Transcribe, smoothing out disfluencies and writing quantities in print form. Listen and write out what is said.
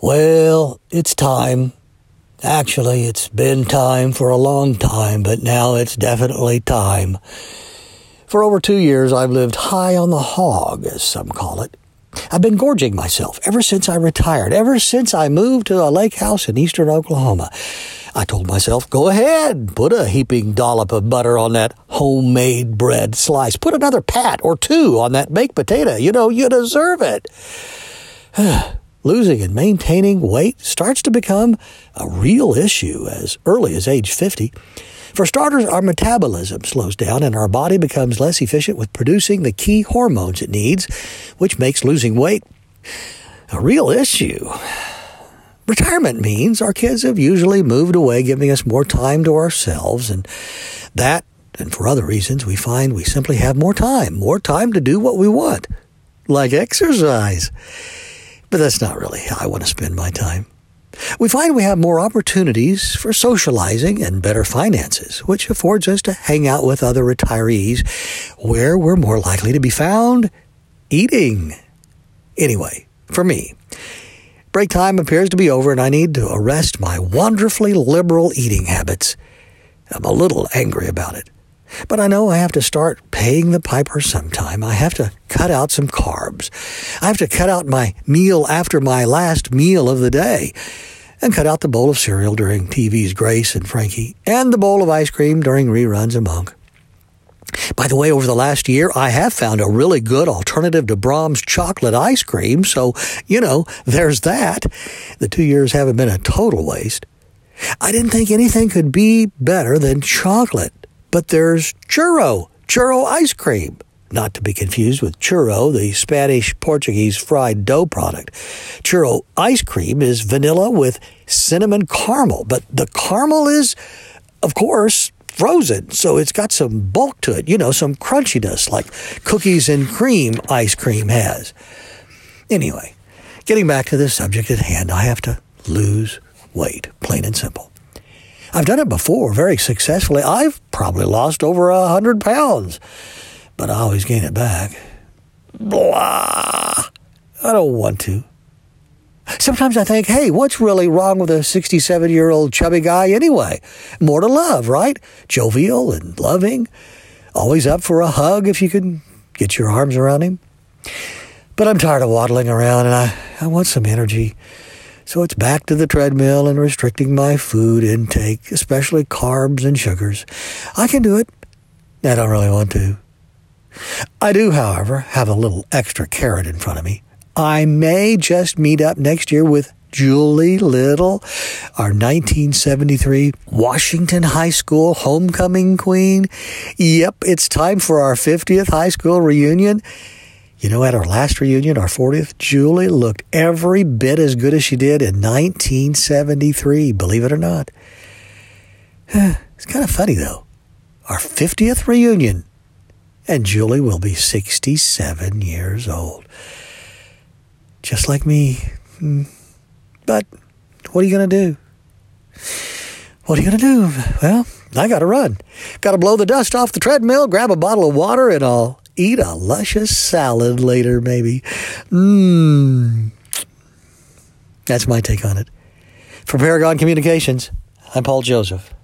Well, it's time. Actually, it's been time for a long time, but now it's definitely time. For over 2 years, I've lived high on the hog, as some call it. I've been gorging myself ever since I retired, ever since I moved to a lake house in eastern Oklahoma. I told myself, go ahead, put a heaping dollop of butter on that homemade bread slice. Put another pat or two on that baked potato. You deserve it. Losing and maintaining weight starts to become a real issue as early as age 50. For starters, our metabolism slows down and our body becomes less efficient with producing the key hormones it needs, which makes losing weight a real issue. Retirement means our kids have usually moved away, giving us more time to ourselves, and that, and for other reasons, we find we simply have more time to do what we want, like exercise. But that's not really how I want to spend my time. We find we have more opportunities for socializing and better finances, which affords us to hang out with other retirees where we're more likely to be found eating. Anyway, for me, break time appears to be over and I need to arrest my wonderfully liberal eating habits. I'm a little angry about it. But I know I have to start paying the piper sometime. I have to cut out some carbs. I have to cut out my meal after my last meal of the day and cut out the bowl of cereal during TV's Grace and Frankie and the bowl of ice cream during reruns of Monk. By the way, over the last year, I have found a really good alternative to Brahms chocolate ice cream. So, there's that. The 2 years haven't been a total waste. I didn't think anything could be better than chocolate. But there's churro ice cream, not to be confused with churro, the Spanish-Portuguese fried dough product. Churro ice cream is vanilla with cinnamon caramel, but the caramel is, of course, frozen, so it's got some bulk to it, some crunchiness like cookies and cream ice cream has. Anyway, getting back to the subject at hand, I have to lose weight, plain and simple. I've done it before very successfully. I've probably lost over 100 pounds, but I always gain it back. Blah. I don't want to. Sometimes I think, hey, what's really wrong with a 67-year-old chubby guy anyway? More to love, right? Jovial and loving. Always up for a hug if you can get your arms around him. But I'm tired of waddling around and I want some energy. So it's back to the treadmill and restricting my food intake, especially carbs and sugars. I can do it. I don't really want to. I do, however, have a little extra carrot in front of me. I may just meet up next year with Julie Little, our 1973 Washington High School homecoming queen. Yep, it's time for our 50th high school reunion. At our last reunion, our 40th, Julie looked every bit as good as she did in 1973, believe it or not. It's kind of funny, though. Our 50th reunion, and Julie will be 67 years old. Just like me. But what are you going to do? What are you going to do? Well, I got to run. Got to blow the dust off the treadmill, grab a bottle of water, and I'll eat a luscious salad later, maybe. That's my take on it. For Paragon Communications, I'm Paul Joseph.